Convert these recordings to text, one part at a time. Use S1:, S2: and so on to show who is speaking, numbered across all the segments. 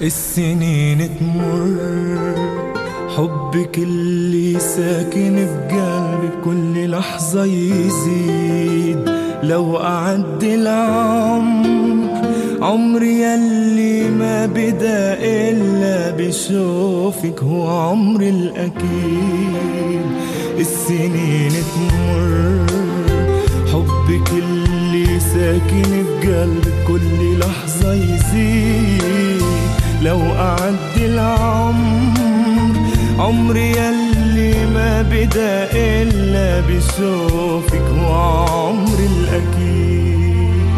S1: السنين تمر، حبك اللي ساكن بقلبي بكل لحظة يزيد. لو أعد العمر عمري يلي ما بدا إلا بشوفك هو عمري الأكيد. السنين تمر، حبك اللي ساكن بقلبي كل لحظة يزيد. لو أعد العمر عمري يلي ما بدا إلا بشوفك هو عمري الأكيد.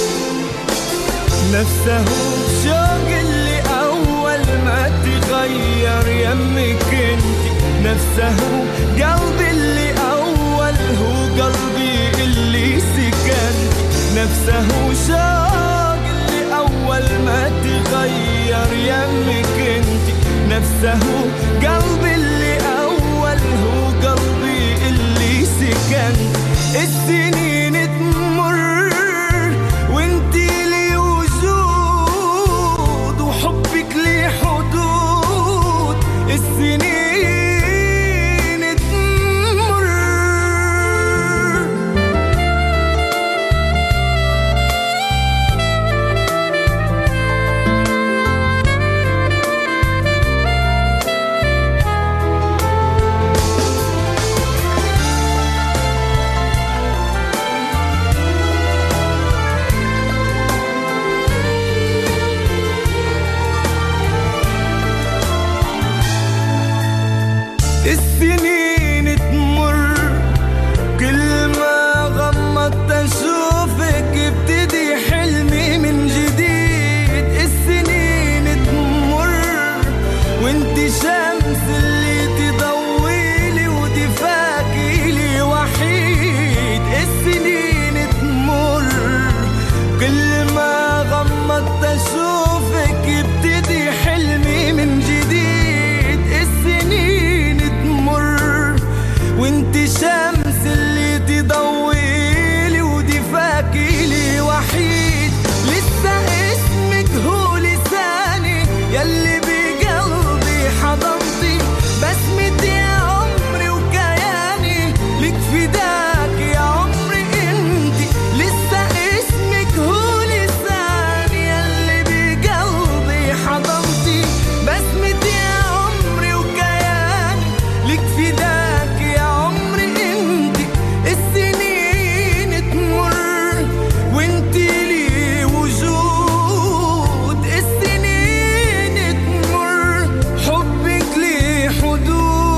S1: نفسه شوق اللي أول ما تغير يمك انتي، نفسه قلبي اللي أول هو قلبي اللي سكنتي، نفسه شوق اللي أول ما تغير يمك انتي، نفسه قلبي اللي أول هو قلبي اللي سكنتي. السنين تمر وانتي لي وجود وحبك لي حدود. السنين تمر. السنين تمر، كل ما غمضت اشوفك ابتدي حلمي من جديد. السنين تمر وانتي شمس اللي تضويلي ودفاكي لي وحيد. السنين تمر، كل ما غمضت اشوفك ابتدي حلمي من جديد. السنين وانتي شمس اللي تضويلي ودفاكي لي وحيد. لسه اسمك هو لساني يلي بقلبي حضنتي، بسمة يا عمري وكياني لك فداك يا عمري انتي. لسه اسمك هو لساني يلي بقلبي حضنتي، بسمة يا عمري وكياني لك فداك يا عمري انتي. السنين تمر وانتي لي وجود. السنين تمر، حبك لي حدود.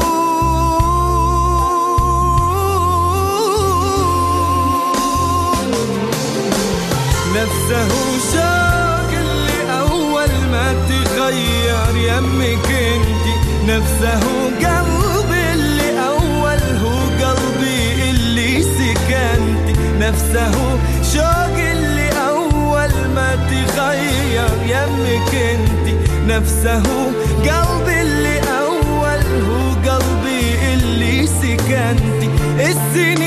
S1: نفسه شوق اللي أول ما تغير يمك انتي، نفسه قلبي اللي أول هو قلبي اللي سكنتي، نفسه شوق اللي أول ما تغير يمك انتي، نفسه قلبي اللي أول هو قلبي اللي سكنتي. السنين